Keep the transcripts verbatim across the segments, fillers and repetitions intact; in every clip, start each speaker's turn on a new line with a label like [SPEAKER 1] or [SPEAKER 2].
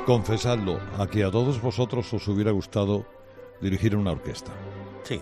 [SPEAKER 1] confesadlo, a que a todos vosotros os hubiera gustado dirigir una orquesta.
[SPEAKER 2] Sí.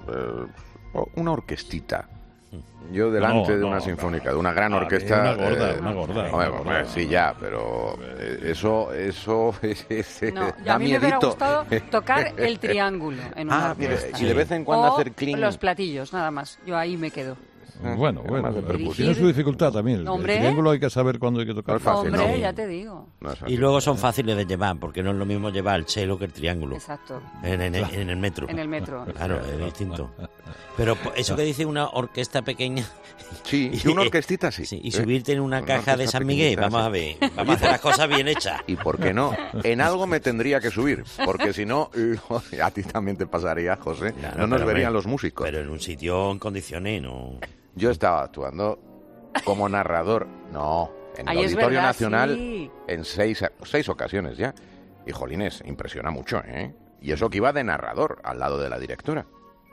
[SPEAKER 3] Eh, una orquestita. Yo delante
[SPEAKER 1] no,
[SPEAKER 3] de
[SPEAKER 1] no,
[SPEAKER 3] una
[SPEAKER 1] no,
[SPEAKER 3] sinfónica,
[SPEAKER 1] no.
[SPEAKER 3] de una gran
[SPEAKER 1] A
[SPEAKER 3] orquesta...
[SPEAKER 1] ver, una gorda,
[SPEAKER 3] eh,
[SPEAKER 1] una gorda.
[SPEAKER 3] Hombre,
[SPEAKER 1] una
[SPEAKER 3] hombre,
[SPEAKER 1] gorda.
[SPEAKER 3] sí, ya, pero eh, eso, eso, es, es,
[SPEAKER 4] No,
[SPEAKER 3] da
[SPEAKER 4] a mí me hubiera
[SPEAKER 3] miedito.
[SPEAKER 4] gustado tocar el triángulo en una
[SPEAKER 3] Ah, mire,
[SPEAKER 4] orquesta.
[SPEAKER 3] y de vez en cuando
[SPEAKER 4] O
[SPEAKER 3] hacer clean.
[SPEAKER 4] los platillos, nada más. Yo ahí me quedo.
[SPEAKER 1] Bueno,
[SPEAKER 3] Más
[SPEAKER 1] bueno,
[SPEAKER 3] de
[SPEAKER 1] pero
[SPEAKER 3] percusión.
[SPEAKER 1] tiene su dificultad también. El,
[SPEAKER 4] Hombre.
[SPEAKER 1] el triángulo hay que saber cuándo hay que tocar.
[SPEAKER 3] No es fácil,
[SPEAKER 4] Hombre,
[SPEAKER 3] ¿no?
[SPEAKER 4] ya te digo.
[SPEAKER 3] No es
[SPEAKER 2] Y
[SPEAKER 3] así.
[SPEAKER 2] luego son fáciles de llevar, porque no es lo mismo llevar el cello que el triángulo.
[SPEAKER 4] Exacto.
[SPEAKER 2] En, en- en el metro.
[SPEAKER 4] En el metro.
[SPEAKER 2] Claro, es distinto. Pero po- eso que dice una orquesta pequeña...
[SPEAKER 3] Sí, y una orquestita sí.
[SPEAKER 2] Sí, y
[SPEAKER 3] ¿eh?
[SPEAKER 2] subirte en una,
[SPEAKER 3] Una
[SPEAKER 2] caja de
[SPEAKER 3] orquesta
[SPEAKER 2] San Miguel,
[SPEAKER 3] pequeñita,
[SPEAKER 2] vamos a
[SPEAKER 3] sí.
[SPEAKER 2] ver. Vamos a hacer las cosas bien hechas.
[SPEAKER 3] Y por qué no, en algo me tendría que subir, porque si no, lo- a ti también te pasaría, José,
[SPEAKER 2] Claro,
[SPEAKER 3] no nos
[SPEAKER 2] pero,
[SPEAKER 3] verían
[SPEAKER 2] hombre,
[SPEAKER 3] los músicos.
[SPEAKER 2] Pero en un sitio en condiciones, no...
[SPEAKER 3] Yo estaba actuando como narrador, no, en el
[SPEAKER 4] Ahí es
[SPEAKER 3] Auditorio
[SPEAKER 4] verdad,
[SPEAKER 3] Nacional
[SPEAKER 4] sí.
[SPEAKER 3] en seis, seis ocasiones ya. Y jolines, impresiona mucho, ¿eh? Y eso que iba de narrador, al lado de la directora.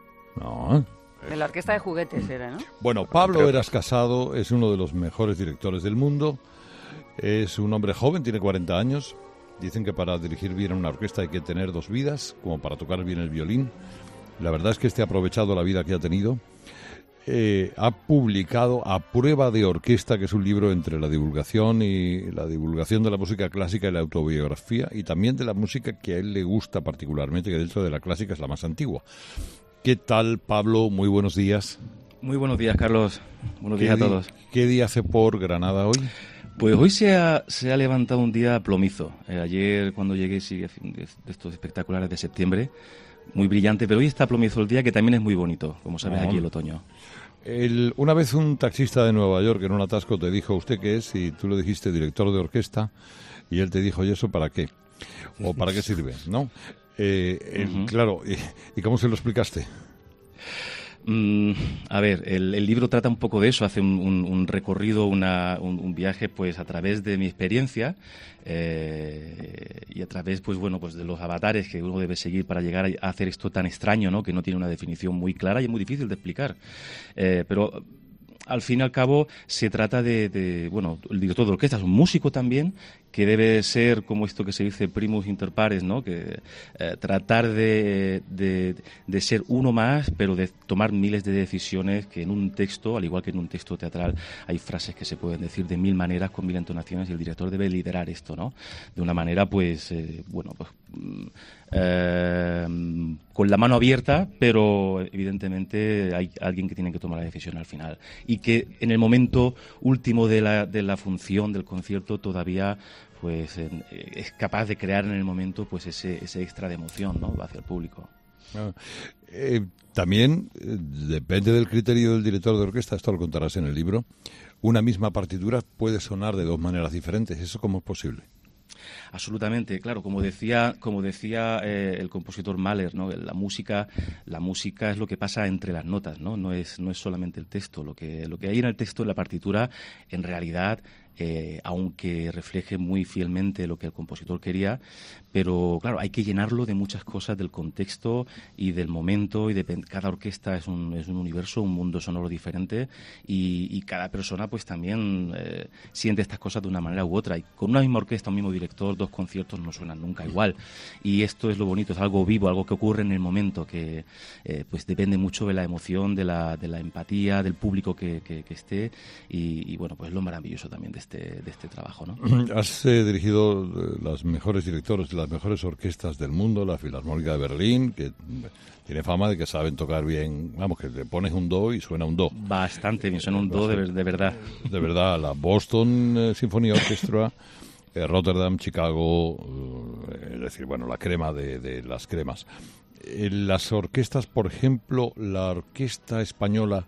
[SPEAKER 1] No.
[SPEAKER 4] De la orquesta de juguetes era, ¿no?
[SPEAKER 1] Bueno, Pablo Heras Casado es uno de los mejores directores del mundo. Es un hombre joven, tiene cuarenta años. Dicen que para dirigir bien una orquesta hay que tener dos vidas, como para tocar bien el violín. La verdad es que este ha aprovechado la vida que ha tenido. Eh, ha publicado A Prueba de Orquesta, que es un libro entre la divulgación y la divulgación de la música clásica y la autobiografía, y también de la música que a él le gusta particularmente, que dentro de la clásica es la más antigua. ¿Qué tal, Pablo? Muy buenos días.
[SPEAKER 5] Muy buenos días, Carlos. Buenos
[SPEAKER 1] ¿Qué
[SPEAKER 5] días a
[SPEAKER 1] di-
[SPEAKER 5] todos.
[SPEAKER 1] ¿Qué día hace por Granada hoy?
[SPEAKER 5] Pues hoy se ha, se ha levantado un día plomizo. Eh, ayer, cuando llegué, sí, de de estos espectaculares de septiembre, muy brillante, pero hoy está plomizo el día, que también es muy bonito, como sabes,
[SPEAKER 1] Ah.
[SPEAKER 5] aquí el otoño.
[SPEAKER 1] El- una vez un taxista de Nueva York en un atasco te dijo, ¿usted qué es? Y tú le dijiste director de orquesta, y él te dijo, ¿y eso para qué? ¿O para qué sirve? ¿No? Eh, el-
[SPEAKER 5] Ujú.
[SPEAKER 1] Claro, ¿y, y cómo se lo explicaste?
[SPEAKER 5] Mm, a ver, el, el libro trata un poco de eso, hace un, un- un recorrido, una- un, un viaje, pues a través de mi experiencia eh, y a través, pues bueno, pues de los avatares que uno debe seguir para llegar a hacer esto tan extraño, ¿no? Que no tiene una definición muy clara y es muy difícil de explicar. Eh, pero al fin y al cabo se trata de, de, bueno, el director de orquesta es un músico también, que debe ser como esto que se dice primus inter pares, ¿no? Que eh, tratar de, de, de ser uno más, pero de tomar miles de decisiones que en un texto, al igual que en un texto teatral, hay frases que se pueden decir de mil maneras, con mil entonaciones, y el director debe liderar esto, ¿no? De una manera, pues, eh, bueno, pues, mm, eh, con la mano abierta, pero evidentemente hay alguien que tiene que tomar la decisión al final. Y que en el momento último de la, de la función, del concierto, todavía pues eh, es capaz de crear en el momento pues ese, ese extra de emoción, ¿no? Hacia el público.
[SPEAKER 1] Ah, eh, también eh, depende del criterio del director de orquesta, esto lo contarás en el libro, una misma partitura puede sonar de dos maneras diferentes. ¿Eso cómo es posible?
[SPEAKER 5] Absolutamente, claro, como decía, como decía eh, el compositor Mahler, ¿no? La música, la música es lo que pasa entre las notas, ¿no? No es, no es solamente el texto. Lo que, lo que hay en el texto, en la partitura, en realidad, eh, aunque refleje muy fielmente lo que el compositor quería, pero claro, hay que llenarlo de muchas cosas del contexto y del momento, y de cada orquesta es un, es un universo, un mundo sonoro diferente, y, y cada persona pues también eh, siente estas cosas de una manera u otra, y con una misma orquesta, un mismo director, dos conciertos no suenan nunca igual, y esto es lo bonito, es algo vivo, algo que ocurre en el momento, que eh, pues depende mucho de la emoción, de la, de la empatía, del público que, que, que esté, y, y bueno, pues lo maravilloso también de este, de este trabajo, ¿no?
[SPEAKER 1] Has eh, dirigido eh, las mejores directores de las mejores orquestas del mundo, la Filarmónica de Berlín, que tiene fama de que saben tocar bien, vamos, que le pones un do y suena un do.
[SPEAKER 5] Bastante bien, suena un do de, ver- de verdad.
[SPEAKER 1] De verdad, la Boston eh, Symphony Orchestra, eh, Rotterdam, Chicago, eh, es decir, bueno, la crema de, de las cremas. Eh, las orquestas, por ejemplo, la orquesta española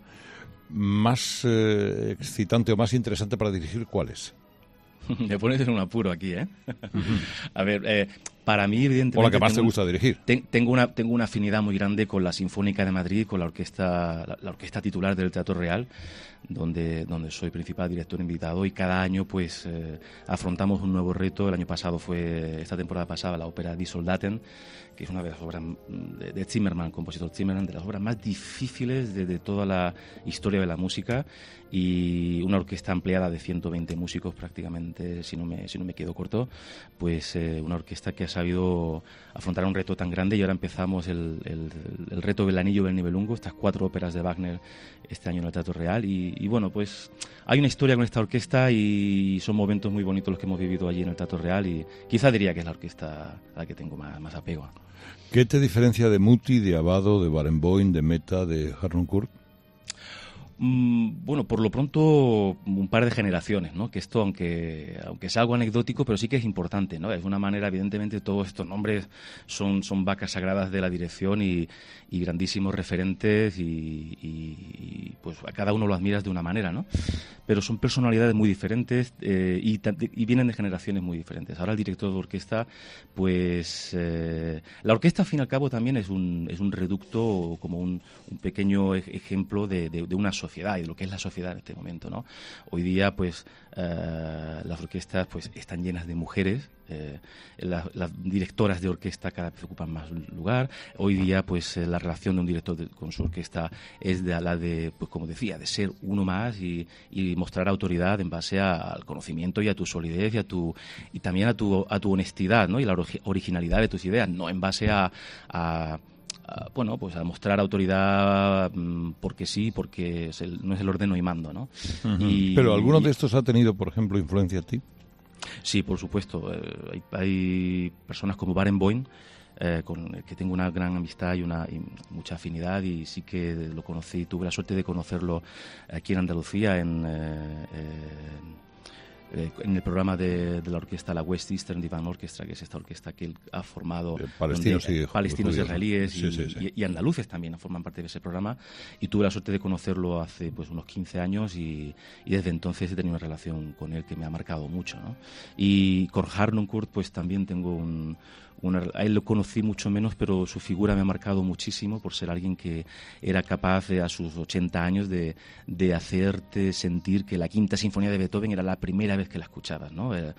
[SPEAKER 1] más eh, excitante o más interesante para dirigir, ¿cuál es?
[SPEAKER 5] Me pones en un apuro aquí, ¿eh? A ver, eh, Para mí, evidentemente...
[SPEAKER 1] O la que más te
[SPEAKER 5] tengo,
[SPEAKER 1] gusta dirigir.
[SPEAKER 5] Ten, tengo, una, tengo una afinidad muy grande con la Sinfónica de Madrid, con la orquesta, la, la orquesta titular del Teatro Real, donde, donde soy principal director invitado, y cada año pues eh, afrontamos un nuevo reto. El año pasado fue, esta temporada pasada, la ópera Die Soldaten, que es una de las obras de, de Zimmermann, compositor Zimmermann, de las obras más difíciles de, de toda la historia de la música, y una orquesta ampliada de ciento veinte músicos prácticamente, si no me, si no me quedo corto, pues eh, una orquesta que ha sabido afrontar un reto tan grande. Y ahora empezamos el, el, el reto del Anillo del Nibelungo, estas cuatro óperas de Wagner este año en el Teatro Real, y, y bueno, pues hay una historia con esta orquesta y son momentos muy bonitos los que hemos vivido allí en el Teatro Real, y quizá diría que es la orquesta a la que tengo más, más apego.
[SPEAKER 1] ¿Qué te diferencia de Muti, de Abbado, de Barenboim, de Mehta, de Harnoncourt?
[SPEAKER 5] Mm, bueno, por lo pronto un par de generaciones, ¿no? Que esto, aunque aunque sea algo anecdótico, pero sí que es importante, ¿no? Es una manera, evidentemente, todos estos nombres son, son vacas sagradas de la dirección y, y grandísimos referentes, y, y, y pues a cada uno lo admiras de una manera, ¿no? Pero son personalidades muy diferentes eh, y, y vienen de generaciones muy diferentes. Ahora el director de orquesta, pues eh, la orquesta al fin y al cabo también es un, es un reducto, como un, un pequeño ejemplo de, de, de una sociedad y de lo que es la sociedad en este momento, ¿no? Hoy día, pues eh, las orquestas pues están llenas de mujeres. Eh, la, las directoras de orquesta cada vez ocupan más lugar. Hoy día, pues eh, la relación de un director de, con su orquesta es de la de, pues como decía, de ser uno más y, y mostrar autoridad en base a, al conocimiento y a tu solidez y a tu y también a tu a tu honestidad, ¿no? Y la originalidad de tus ideas, no en base a, a Uh, bueno, pues a mostrar autoridad um, porque sí, porque es el, no es el ordeno y mando, ¿no?
[SPEAKER 1] Uh-huh.
[SPEAKER 5] y,
[SPEAKER 1] ¿Pero alguno
[SPEAKER 5] y,
[SPEAKER 1] de estos ha tenido, por ejemplo, influencia a ti?
[SPEAKER 5] Sí, por supuesto. Eh, hay, hay personas como Barenboim, eh, con el que tengo una gran amistad y, una, y mucha afinidad, y sí que lo conocí, tuve la suerte de conocerlo aquí en Andalucía, en... Eh, eh, en el programa de, de la orquesta, la West Eastern Divan Orchestra, que es esta orquesta que él ha formado,
[SPEAKER 1] de palestinos,
[SPEAKER 5] donde,
[SPEAKER 1] y
[SPEAKER 5] palestinos israelíes
[SPEAKER 1] sí,
[SPEAKER 5] y,
[SPEAKER 1] sí, sí.
[SPEAKER 5] Y, y andaluces también forman parte de ese programa, y tuve la suerte de conocerlo hace pues unos quince años, y, y desde entonces he tenido una relación con él que me ha marcado mucho, ¿no? Y con Harnoncourt pues también tengo un... Una, a él lo conocí mucho menos, pero su figura me ha marcado muchísimo por ser alguien que era capaz de, a sus ochenta años de, de hacerte sentir que la Quinta Sinfonía de Beethoven era la primera vez que la escuchabas, ¿no? Eh,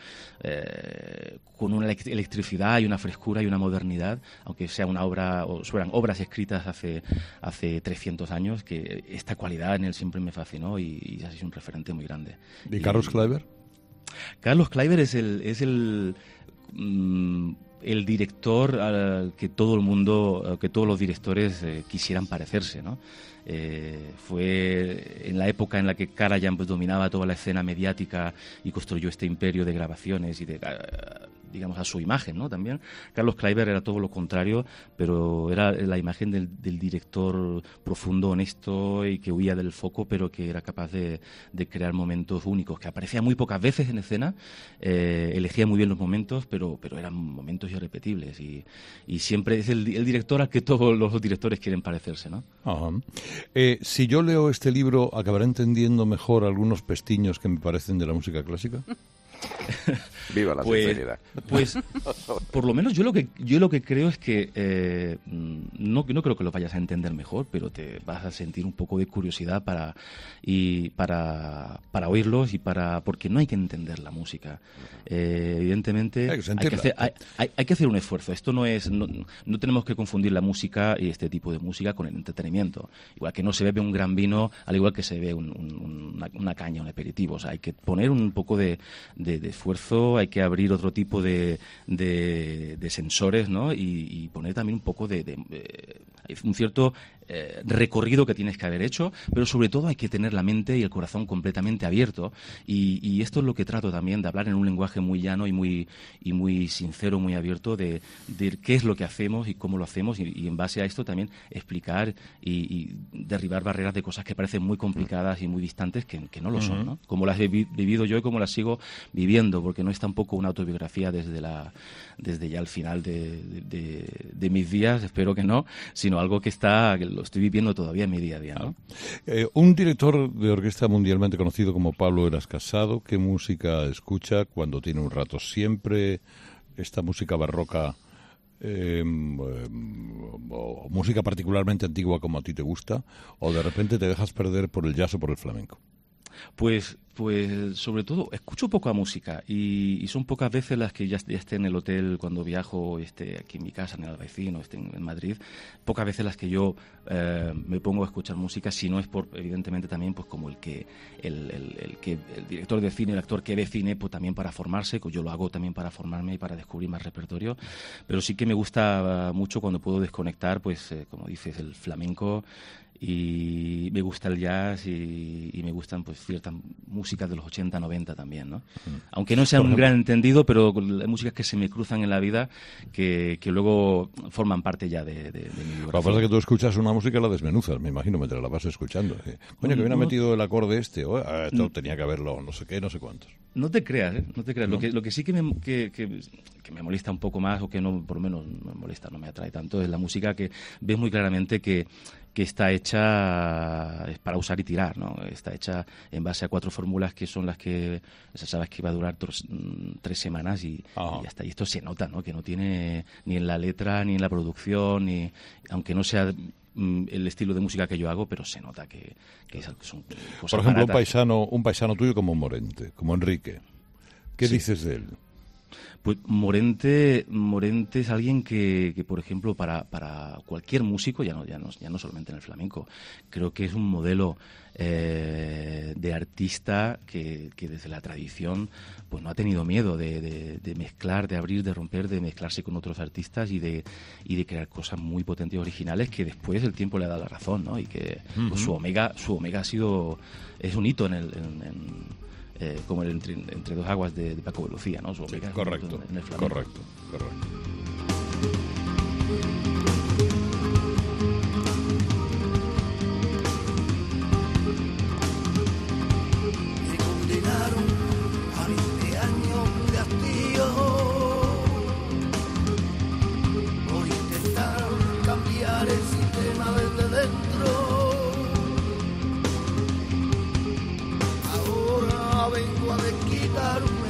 [SPEAKER 5] eh, con una electricidad y una frescura y una modernidad, aunque sea una obra, o fueran obras escritas hace, hace trescientos años, que esta cualidad en él siempre me fascinó y, y ha sido un referente muy grande.
[SPEAKER 1] ¿Y Carlos Kleiber?
[SPEAKER 5] Carlos Kleiber es el... Es el mmm, el director al que todo el mundo, que todos los directores eh, quisieran parecerse, ¿no? Eh, fue en la época en la que Karajan pues dominaba toda la escena mediática y construyó este imperio de grabaciones y de, digamos, a su imagen, ¿no? También Carlos Kleiber era todo lo contrario, pero era la imagen del, del director profundo, honesto y que huía del foco, pero que era capaz de, de crear momentos únicos, que aparecía muy pocas veces en escena, eh, elegía muy bien los momentos, pero, pero eran momentos irrepetibles, y, y siempre es el, el director al que todos los directores quieren parecerse, ¿no?
[SPEAKER 1] Ajá. Eh, si yo leo este libro, ¿acabaré entendiendo mejor algunos pestiños que me parecen de la música clásica?
[SPEAKER 3] Viva la
[SPEAKER 5] pues,
[SPEAKER 3] sinceridad.
[SPEAKER 5] Pues, por lo menos yo lo que yo lo que creo es que eh, no, no creo que lo vayas a entender mejor, pero te vas a sentir un poco de curiosidad para y para, para oírlos y para porque no hay que entender la música. Eh, evidentemente
[SPEAKER 1] hay que,
[SPEAKER 5] hay, que hacer, hay, hay, hay que hacer un esfuerzo. Esto no es no, no tenemos que confundir la música y este tipo de música con el entretenimiento. Igual que no se bebe un gran vino, al igual que se bebe un, un, una, una caña, un aperitivo. O sea, hay que poner un poco de, de, de esfuerzo, hay que abrir otro tipo de, de, de sensores, ¿no? Y, y poner también un poco de, de, de un cierto eh, recorrido que tienes que haber hecho, pero sobre todo hay que tener la mente y el corazón completamente abierto, y, y esto es lo que trato también, de hablar en un lenguaje muy llano y muy y muy sincero, muy abierto, de, de qué es lo que hacemos y cómo lo hacemos, y, y en base a esto también explicar y, y derribar barreras de cosas que parecen muy complicadas y muy distantes, que, que no lo son, ¿no? Como las he vi, vivido yo y como las sigo viviendo, porque no es tampoco una autobiografía desde la desde ya el final de, de, de, de mis días, espero que no, sino algo que está que lo estoy viviendo todavía en mi día a día, ¿no?
[SPEAKER 1] Eh, un director de orquesta mundialmente conocido como Pablo Heras Casado, ¿qué música escucha cuando tiene un rato? ¿Siempre esta música barroca, eh, o música particularmente antigua como a ti te gusta, o de repente te dejas perder por el jazz o por el flamenco?
[SPEAKER 5] Pues, pues sobre todo, escucho poca música y, y son pocas veces las que ya, ya esté en el hotel cuando viajo, esté aquí en mi casa, en el Albaicín o esté en, en Madrid, pocas veces las que yo eh, me pongo a escuchar música, si no es por, evidentemente también, pues como el que el, el, el que el director de cine, el actor que ve cine, pues también para formarse, pues yo lo hago también para formarme y para descubrir más repertorio, pero sí que me gusta mucho cuando puedo desconectar, pues eh, como dices, el flamenco, y me gusta el jazz y, y me gustan pues ciertas músicas de los ochenta, noventa también, ¿no? Mm. Aunque no sea un gran entendido, pero las músicas que se me cruzan en la vida que, que luego forman parte ya de, de, de mi biografía.
[SPEAKER 1] Lo que pasa es que tú escuchas una música y la desmenuzas, me imagino, mientras la vas escuchando. ¿Eh? Coño, que bien ha metido el acorde este, o oh, esto tenía que haberlo, no sé qué, no sé cuántos.
[SPEAKER 5] No te creas, ¿eh? No te creas.
[SPEAKER 1] ¿No?
[SPEAKER 5] Lo que, lo que sí que me, que, que, que me molesta un poco más, o que no, por lo menos no me molesta, no me atrae tanto, es la música que ves muy claramente que que está hecha para usar y tirar, ¿no? Está hecha en base a cuatro fórmulas que son las que sabes que va a durar tres, tres semanas y, y hasta ahí esto se nota, ¿no? Que no tiene ni en la letra ni en la producción, ni aunque no sea mm, el estilo de música que yo hago, pero se nota que, que son cosas
[SPEAKER 1] Por ejemplo,
[SPEAKER 5] baratas.
[SPEAKER 1] un paisano, un paisano tuyo como Morente, como Enrique. ¿Qué
[SPEAKER 5] Sí.
[SPEAKER 1] dices de él?
[SPEAKER 5] Pues Morente, Morente es alguien que, que por ejemplo, para, para cualquier músico, ya no, ya, no, ya no solamente en el flamenco, creo que es un modelo eh, de artista que, que desde la tradición pues no ha tenido miedo de, de, de mezclar, de abrir, de romper, de mezclarse con otros artistas y de, y de crear cosas muy potentes y originales que después el tiempo le ha dado la razón, ¿no? Y que uh-huh. pues, su Omega, su Omega ha sido, es un hito en el... En, en, Eh, como el entre, entre dos aguas de, de Paco de Lucía, ¿no? Su Omega,
[SPEAKER 1] sí, correcto,
[SPEAKER 5] en el flamenco.
[SPEAKER 1] correcto, correcto.
[SPEAKER 6] Me condenaron a veinte años de hastío por intentar cambiar el sistema desde dentro. Vengo a desquitarme.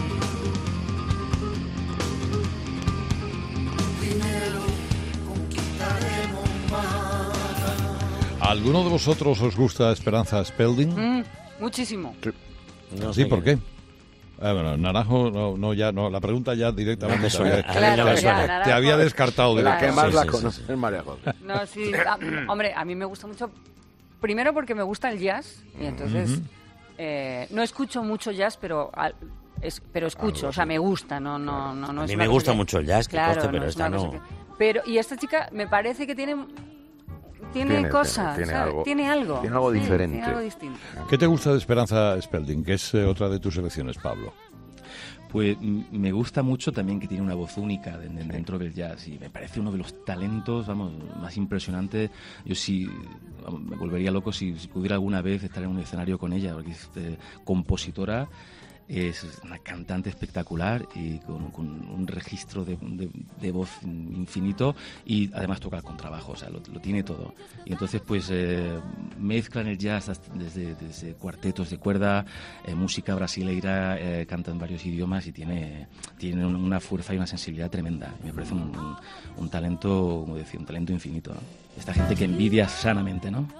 [SPEAKER 6] Primero conquistaremos más.
[SPEAKER 1] ¿A alguno de vosotros os gusta Esperanza Spalding?
[SPEAKER 4] Mm, muchísimo.
[SPEAKER 1] Sí,
[SPEAKER 2] No
[SPEAKER 1] ¿Sí?
[SPEAKER 2] sé
[SPEAKER 1] ¿Por
[SPEAKER 2] qué.
[SPEAKER 1] qué? Ah, bueno, Naranjo, no, no, ya, no, la pregunta ya directamente
[SPEAKER 2] No me
[SPEAKER 1] te
[SPEAKER 2] suena.
[SPEAKER 1] había,
[SPEAKER 2] A mí no me
[SPEAKER 1] te-
[SPEAKER 2] suena.
[SPEAKER 1] te
[SPEAKER 4] Naranjo.
[SPEAKER 1] había descartado
[SPEAKER 3] La
[SPEAKER 1] directamente.
[SPEAKER 3] que más
[SPEAKER 2] Sí,
[SPEAKER 3] la
[SPEAKER 2] sí, sí,
[SPEAKER 3] conoce
[SPEAKER 2] sí.
[SPEAKER 3] es María José.
[SPEAKER 4] No, sí. ah, hombre, a mí me gusta mucho. Primero porque me gusta el jazz y entonces
[SPEAKER 1] Ujú.
[SPEAKER 4] eh, no escucho mucho jazz, pero al- es, pero escucho,
[SPEAKER 3] Algo
[SPEAKER 4] o sea,
[SPEAKER 3] sí.
[SPEAKER 4] me gusta, no, no, no, no
[SPEAKER 2] A
[SPEAKER 4] es
[SPEAKER 2] mí
[SPEAKER 4] una
[SPEAKER 2] me
[SPEAKER 4] cosa
[SPEAKER 2] gusta
[SPEAKER 4] que-
[SPEAKER 2] mucho el jazz, que
[SPEAKER 4] Claro,
[SPEAKER 2] conste, pero
[SPEAKER 4] no es
[SPEAKER 2] esta
[SPEAKER 4] una cosa
[SPEAKER 2] no.
[SPEAKER 4] que- Pero y esta chica me parece que tiene tiene,
[SPEAKER 3] Tiene-
[SPEAKER 4] cosas,
[SPEAKER 3] tiene
[SPEAKER 4] ¿sabes?
[SPEAKER 3] algo-
[SPEAKER 4] tiene algo,
[SPEAKER 3] tiene algo
[SPEAKER 4] sí,
[SPEAKER 3] diferente.
[SPEAKER 4] tiene algo distinto.
[SPEAKER 1] ¿Qué te gusta de Esperanza Spalding? Que es eh, otra de tus selecciones, Pablo.
[SPEAKER 5] Pues m- me gusta mucho también que tiene una voz única de- de- dentro del jazz y me parece uno de los talentos, vamos, más impresionantes. Yo sí, vamos, me volvería loco si, si pudiera alguna vez estar en un escenario con ella, porque es eh, compositora, es una cantante espectacular y con, con un registro de, de- de voz infinito y además toca el contrabajo, o sea, lo, lo tiene todo. Y entonces pues eh, mezclan el jazz hasta- desde, desde cuartetos de cuerda, eh, música brasileira, eh, canta en varios idiomas y tiene, tiene un- una fuerza y una sensibilidad tremenda. Me parece un, un- un talento, como decía, un talento infinito, ¿no? Esta gente que envidia sanamente, ¿no?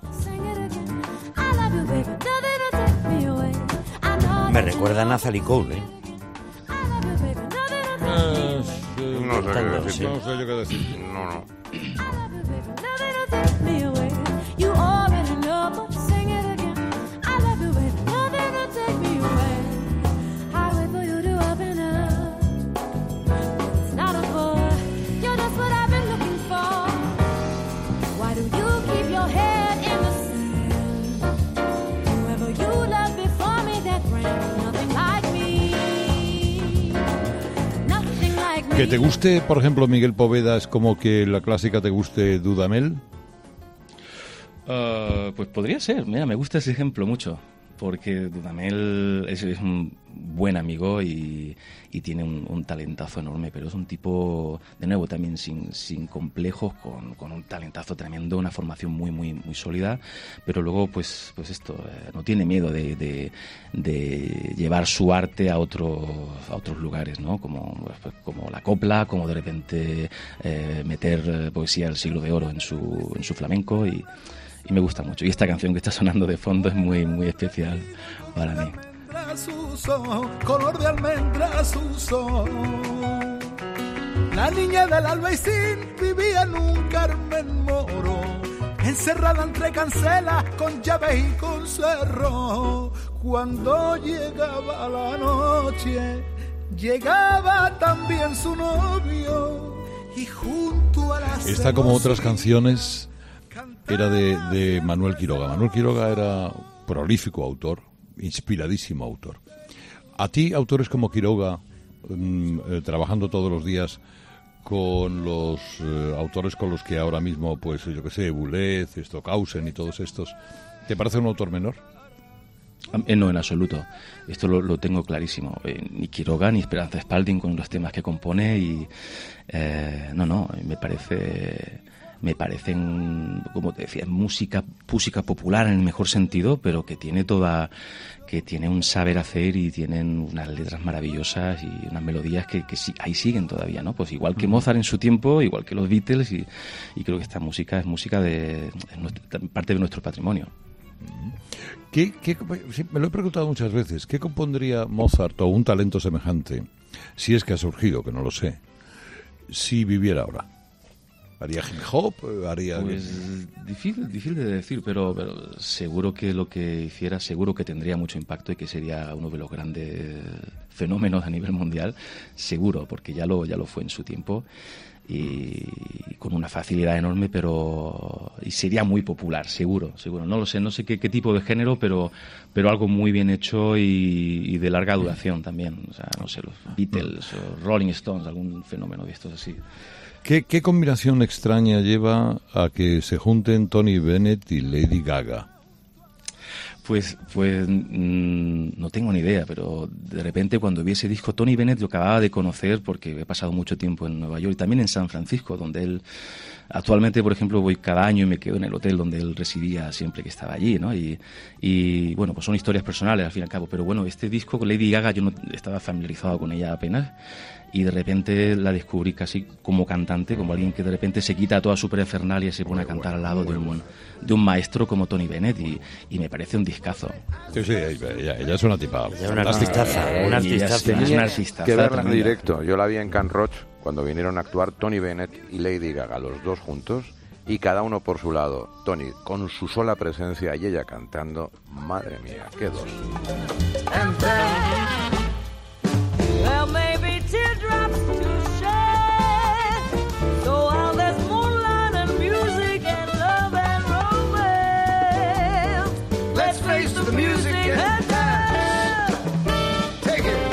[SPEAKER 2] Me recuerda a Nathalie Cole, ¿eh?
[SPEAKER 3] No sé qué
[SPEAKER 2] Cantando,
[SPEAKER 3] decir.
[SPEAKER 2] sí.
[SPEAKER 1] No sé yo qué decir.
[SPEAKER 3] No, no.
[SPEAKER 7] Why do you keep your head in the sand? Whoever you loved before me, that brand nothing like me. Nothing like me.
[SPEAKER 1] Que te guste, por ejemplo, Miguel Poveda es como que la clásica te guste Dudamel.
[SPEAKER 5] Uh, pues podría ser, mira, me gusta ese ejemplo mucho, porque Dudamel es, es un buen amigo y, y tiene un, un talentazo enorme, pero es un tipo, de nuevo, también sin, sin complejos, con, con un talentazo tremendo, una formación muy, muy, muy sólida, pero luego, pues, pues esto, eh, no tiene miedo de, de, de llevar su arte a otros, a otros lugares, ¿no? Como, pues, como la copla, como de repente eh, meter poesía del siglo de oro en su, en su flamenco y Y me gusta mucho. Y esta canción que está sonando de fondo es muy, muy especial para mí.
[SPEAKER 6] Sus ojos, color de almendra sus ojos. La niña del Albaicín vivía en un Carmen Moro, encerrada entre cancelas con llaves y con cerro. Cuando llegaba la noche, llegaba también su novio y junto a las...
[SPEAKER 1] Esta, como otras canciones, era de, de Manuel Quiroga. Manuel Quiroga era prolífico autor, inspiradísimo autor. A ti, autores como Quiroga, mmm, eh, trabajando todos los días con los eh, autores con los que ahora mismo, pues yo que sé, Boulez, Stockhausen y todos estos, ¿te parece un autor menor?
[SPEAKER 5] Eh, no, en absoluto. Esto lo, lo tengo clarísimo. Eh, ni Quiroga ni Esperanza Spalding con los temas que compone y eh, no, no, me parece... me parecen, como te decía, música, música popular en el mejor sentido, pero que tiene toda, que tiene un saber hacer y tienen unas letras maravillosas y unas melodías que, que sí, ahí siguen todavía, ¿no? Pues igual que Mozart en su tiempo, igual que los Beatles, y, y creo que esta música es música de, es nuestra, parte de nuestro patrimonio.
[SPEAKER 1] ¿Qué, qué, sí, me lo he preguntado muchas veces, ¿qué compondría Mozart o un talento semejante, si es que ha surgido, que no lo sé, si viviera ahora? ¿Haría hip hop? ¿Haría...?
[SPEAKER 5] Pues difícil, difícil de decir, pero, pero seguro que lo que hiciera, seguro que tendría mucho impacto y que sería uno de los grandes fenómenos a nivel mundial, seguro, porque ya lo, ya lo fue en su tiempo y con una facilidad enorme, pero y sería muy popular, seguro, seguro. No lo sé, no sé qué, qué tipo de género, pero, pero algo muy bien hecho y, y de larga duración también. O sea, no sé, los Beatles o Rolling Stones, algún fenómeno de estos así.
[SPEAKER 1] ¿Qué, ¿Qué combinación extraña lleva a que se junten Tony Bennett y Lady Gaga?
[SPEAKER 5] Pues, pues mmm, no tengo ni idea, pero de repente cuando vi ese disco, Tony Bennett lo acababa de conocer porque he pasado mucho tiempo en Nueva York y también en San Francisco, donde él actualmente, por ejemplo, voy cada año y me quedo en el hotel donde él residía siempre que estaba allí, ¿no? Y, y bueno, pues son historias personales al fin y al cabo, pero bueno, este disco con Lady Gaga yo no estaba familiarizado con ella apenas. Y de repente la descubrí casi como cantante, como alguien que de repente se quita toda su parafernalia y se pone a cantar al lado de un, de un maestro como Tony Bennett y, y me parece un discazo.
[SPEAKER 1] Sí, sí, ella, ella es una tipa
[SPEAKER 2] ella es una artistaza, una artistaza.
[SPEAKER 5] Es una artistaza
[SPEAKER 3] que verla en
[SPEAKER 5] tremenda.
[SPEAKER 3] directo. Yo la vi en Can Roch cuando vinieron a actuar Tony Bennett y Lady Gaga, los dos juntos, y cada uno por su lado. Tony con su sola presencia y ella cantando. Madre mía, qué dos.
[SPEAKER 7] Well, maybe teardrops to shed. So all this moonlight and music and love and romance. Let's face the music and dance.
[SPEAKER 6] Take it.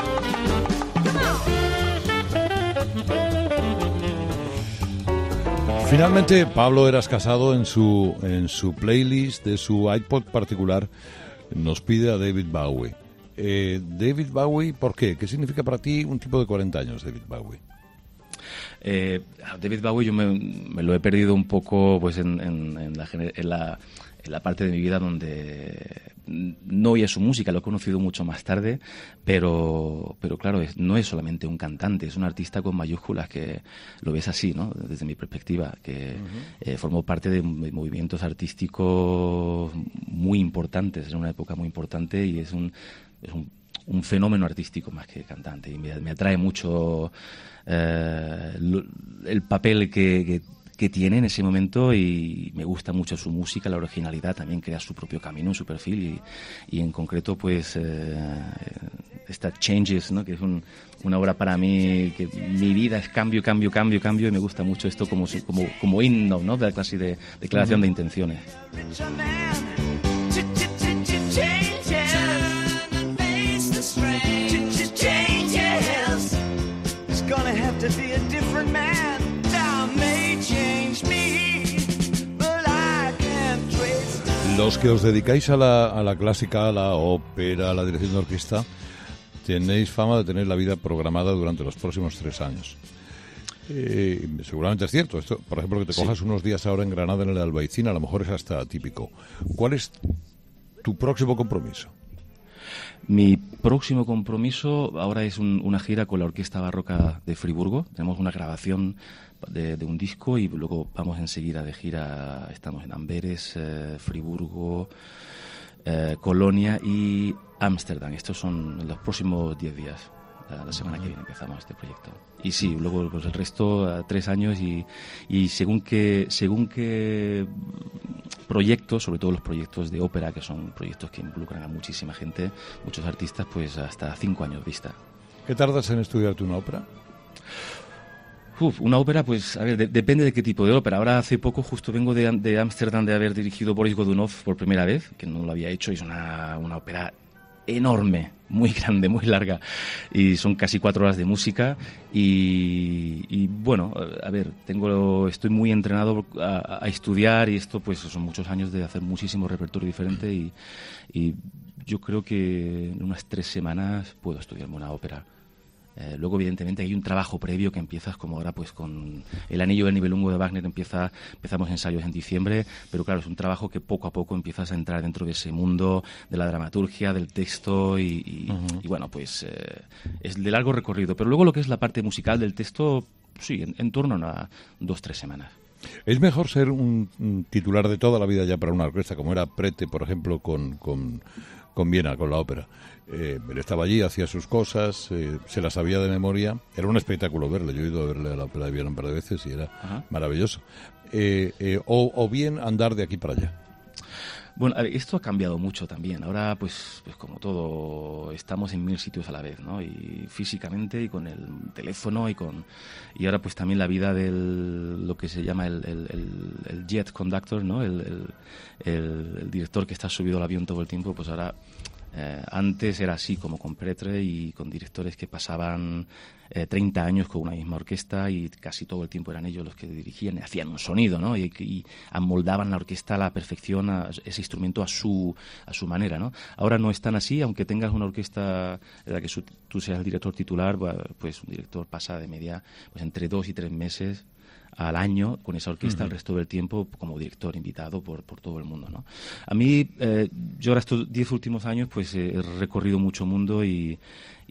[SPEAKER 1] Finalmente, Pablo Eras Casado en su, en su playlist de su iPod particular nos pide a David Bowie. Eh, David Bowie, ¿por qué? ¿Qué significa para ti un tipo de cuarenta años, David Bowie?
[SPEAKER 5] Eh, David Bowie yo me, me lo he perdido un poco pues en, en, en, la, en, la, en la parte de mi vida donde no oía su música, lo he conocido mucho más tarde, pero, pero claro, es, no es solamente un cantante, es un artista con mayúsculas que lo ves así, ¿no? Desde mi perspectiva, que uh-huh. eh, formó parte de movimientos artísticos muy importantes, en una época muy importante y es un es un, un fenómeno artístico más que cantante y me, me atrae mucho eh, lo, el papel que, que, que tiene en ese momento y me gusta mucho su música, la originalidad, también crea su propio camino en su perfil y, y en concreto pues eh, esta Changes, ¿no? Que es un, una obra para mí que mi vida es cambio, cambio, cambio, cambio y me gusta mucho esto como, como, como himno, ¿no? De la clase de declaración uh-huh. de intenciones.
[SPEAKER 1] Los que os dedicáis a la, a la clásica, a la ópera, a la dirección de orquesta, tenéis fama de tener la vida programada durante los próximos tres años. Eh, seguramente es cierto. Esto, por ejemplo, que te
[SPEAKER 5] Sí.
[SPEAKER 1] cojas unos días ahora en Granada, en el Albaicín, a lo mejor es hasta típico. ¿Cuál es tu próximo compromiso?
[SPEAKER 5] Mi próximo compromiso ahora es un- una gira con la Orquesta Barroca de Friburgo. Tenemos una grabación de, de un disco y luego vamos enseguida de gira. Estamos en Amberes, eh, Friburgo, eh, Colonia y Ámsterdam. Estos son los próximos diez días. La, la semana que viene empezamos este proyecto. Y sí, luego pues el resto, eh, tres años y, y según que según que proyectos, sobre todo los proyectos de ópera, que son proyectos que involucran a muchísima gente, muchos artistas, pues hasta cinco años vista.
[SPEAKER 1] ¿Qué tardas en estudiarte una ópera?
[SPEAKER 5] Uf, una ópera, pues, a ver, de- depende de qué tipo de ópera. Ahora, hace poco, justo vengo de Am- de Ámsterdam de haber dirigido Boris Godunov por primera vez, que no lo había hecho, y es una, una ópera enorme, muy grande, muy larga, y son casi cuatro horas de música, y, y, bueno, a ver, tengo, estoy muy entrenado a, a estudiar, y esto, pues, son muchos años de hacer muchísimo repertorio diferente, y, y yo creo que en unas tres semanas puedo estudiarme una ópera. Eh, luego, evidentemente, hay un trabajo previo que empiezas, como ahora, pues con El Anillo del Nibelungo de Wagner, empieza, empezamos ensayos en diciembre, pero claro, es un trabajo que poco a poco empiezas a entrar dentro de ese mundo de la dramaturgia, del texto, y, y,
[SPEAKER 1] Ujú.
[SPEAKER 5] y, bueno, pues eh, es de largo recorrido. Pero luego lo que es la parte musical del texto, sí, en, en torno a dos, tres semanas.
[SPEAKER 1] ¿Es mejor ser un, un titular de toda la vida ya para una orquesta, como era Prete, por ejemplo, con, con, con Viena, con la ópera? Eh, él estaba allí, hacía sus cosas, eh, se las sabía de memoria. Era un espectáculo verle. Yo he ido a verle a la ópera de Viena un par de veces y era
[SPEAKER 5] Ajá.
[SPEAKER 1] maravilloso. Eh, eh, o, o bien andar de aquí para allá.
[SPEAKER 5] Bueno, a ver, esto ha cambiado mucho también. Ahora, pues, pues como todo, estamos en mil sitios a la vez, ¿no? Y físicamente y con el teléfono y con y ahora pues también la vida del lo que se llama el, el, el- el jet conductor, ¿no? El, el, el- el director que está subido al avión todo el tiempo, pues ahora eh, antes era así como con Pretre y con directores que pasaban eh, treinta años con una misma orquesta y casi todo el tiempo eran ellos los que dirigían y hacían un sonido, ¿no? Y, y amoldaban la orquesta a la perfección, a ese instrumento a su a su manera, ¿no? Ahora no es tan así, aunque tengas una orquesta de la que su- tú seas el director titular, pues un director pasa de media pues entre dos y tres meses al año con esa orquesta, el resto del tiempo como director invitado por, por todo el mundo, ¿no? A mí, eh, yo ahora estos diez últimos años pues eh, he recorrido mucho mundo y,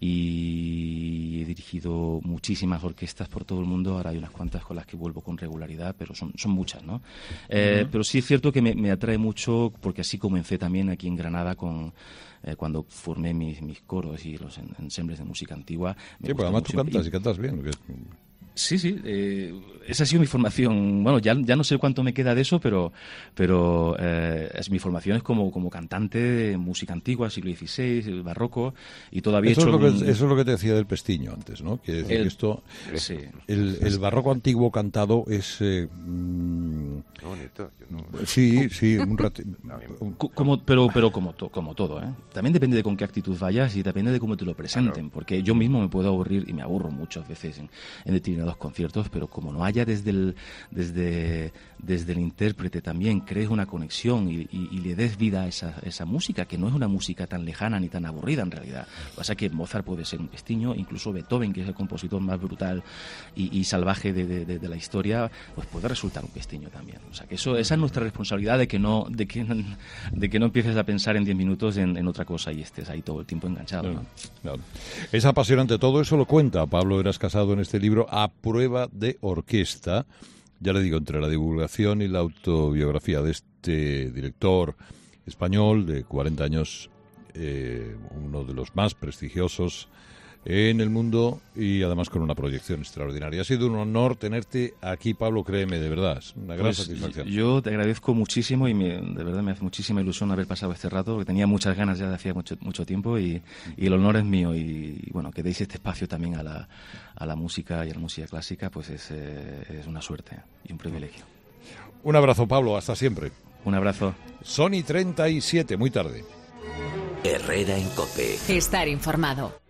[SPEAKER 5] y he dirigido muchísimas orquestas por todo el mundo. Ahora hay unas cuantas con las que vuelvo con regularidad, pero son, son muchas, ¿no? Eh, Pero sí es cierto que me, me atrae mucho porque así comencé también aquí en Granada con... eh, cuando formé mis, mis coros y los en- ensembles de música antigua. Me
[SPEAKER 1] Sí, pues
[SPEAKER 5] gusta
[SPEAKER 1] además tú
[SPEAKER 5] mucho.
[SPEAKER 1] cantas
[SPEAKER 5] Y-
[SPEAKER 1] y cantas bien. que-
[SPEAKER 5] Sí, sí, eh, esa ha sido mi formación. Bueno, ya, ya no sé cuánto me queda de eso, pero, pero eh, es, mi formación es como, como cantante de música antigua, siglo dieciséis, el barroco, y todavía he
[SPEAKER 1] Eso es,
[SPEAKER 5] hecho...
[SPEAKER 1] lo que,
[SPEAKER 5] un-
[SPEAKER 1] eso es lo que te decía del pestiño antes, ¿no? Quiere decir
[SPEAKER 5] El-
[SPEAKER 1] que esto,
[SPEAKER 5] Sí.
[SPEAKER 1] el, el barroco antiguo cantado es... eh, mm,
[SPEAKER 3] Qué bonito. Yo no-
[SPEAKER 1] sí, sí, un rati- un-
[SPEAKER 5] Co- Como, pero pero como, to- como todo, ¿eh? También depende de con qué actitud vayas y depende de cómo te lo presenten, porque yo mismo me puedo aburrir y me aburro muchas veces en, en determinados conciertos, pero como no haya desde el, desde, desde el intérprete también crees una conexión y, y- y le des vida a esa, esa música, que no es una música tan lejana ni tan aburrida en realidad. Lo que pasa es que Mozart puede ser un pestiño, incluso Beethoven, que es el compositor más brutal y, y salvaje de, de- de- de la historia, pues puede resultar un pestiño también. O sea que eso, esa es nuestra responsabilidad de que no, de que, de que no empieces a pensar en diez minutos en, en otra cosa y estés ahí todo el tiempo enganchado, ¿no?
[SPEAKER 1] Claro. Es apasionante todo eso, lo cuenta Pablo Eras Casado en este libro A Prueba de Orquesta. Ya le digo, entre la divulgación y la autobiografía de este director español de cuarenta años, eh, uno de los más prestigiosos en el mundo y además con una proyección extraordinaria. Ha sido un honor tenerte aquí, Pablo, créeme, de verdad, es una gran
[SPEAKER 5] Pues,
[SPEAKER 1] satisfacción.
[SPEAKER 5] yo te agradezco muchísimo y me- de verdad me hace muchísima ilusión haber pasado este rato, porque tenía muchas ganas ya de hacía mucho, mucho tiempo y, y el honor es mío y, y bueno, que deis este espacio también a la, a la música y a la música clásica, pues es, eh, es una suerte y un privilegio.
[SPEAKER 1] Un abrazo, Pablo, hasta siempre.
[SPEAKER 5] Un abrazo.
[SPEAKER 1] Sony treinta y siete, muy tarde.
[SPEAKER 2] Herrera en COPE.
[SPEAKER 8] Estar informado.